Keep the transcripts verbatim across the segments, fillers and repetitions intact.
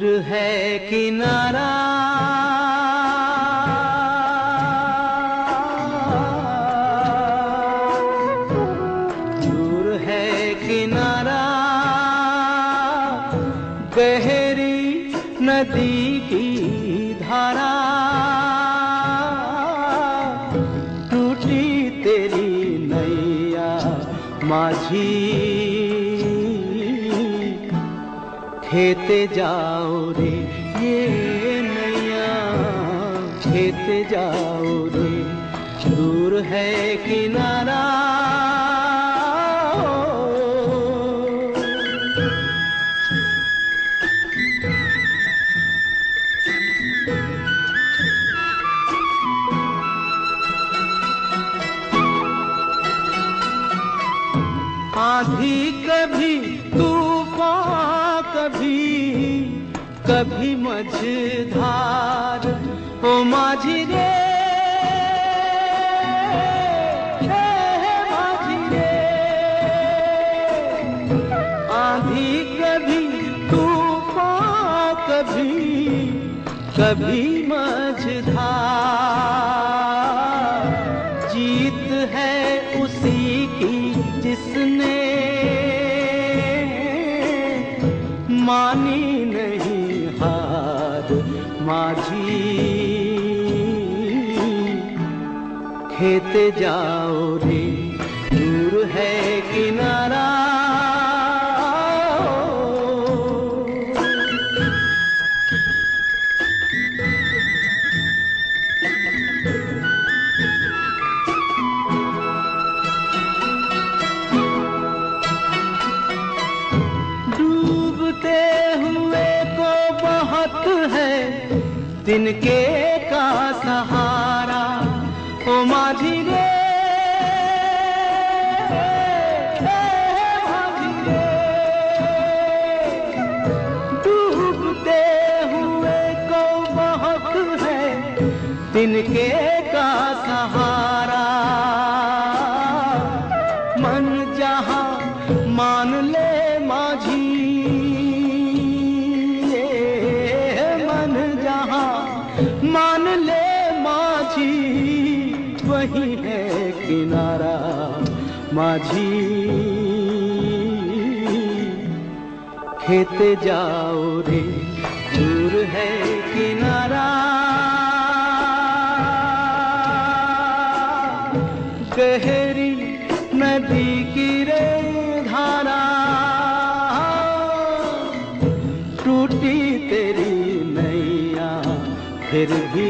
है किनारा दूर है किनारा गहरी नदी की धारा टूटी तेरी नैया माझी खेते जाओ रे ये नैया खेते जाओ रे दूर है किनारा आंधी कभी तूफान कभी कभी मझधार ओ माझी रे माझी रे आंधी कभी तूफान कभी कभी मझधार जीत है उसी की जिसने मानी नहीं हार माझी खेते जाओ रे दूर है किनारा तिनके का सहारा ओ माझी रे माझी रे डूबते हुए को बहुत है तिनके का सहारा मन जहाँ मान ले माझी मान ले माझी वही है किनारा माझी खेते जाओ रे दूर है किनारा गहरी नदी की रे धारा टूटी तेरी नैया फिर भी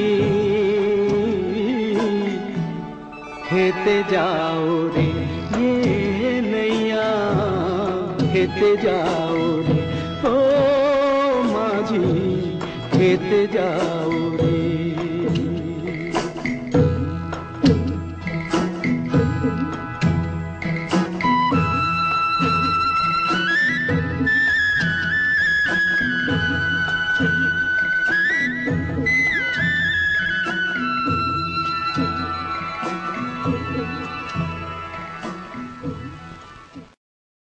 खेते जाओ रे ये नैया खेते जाओ रे ओ माझी खेते जाओ रे।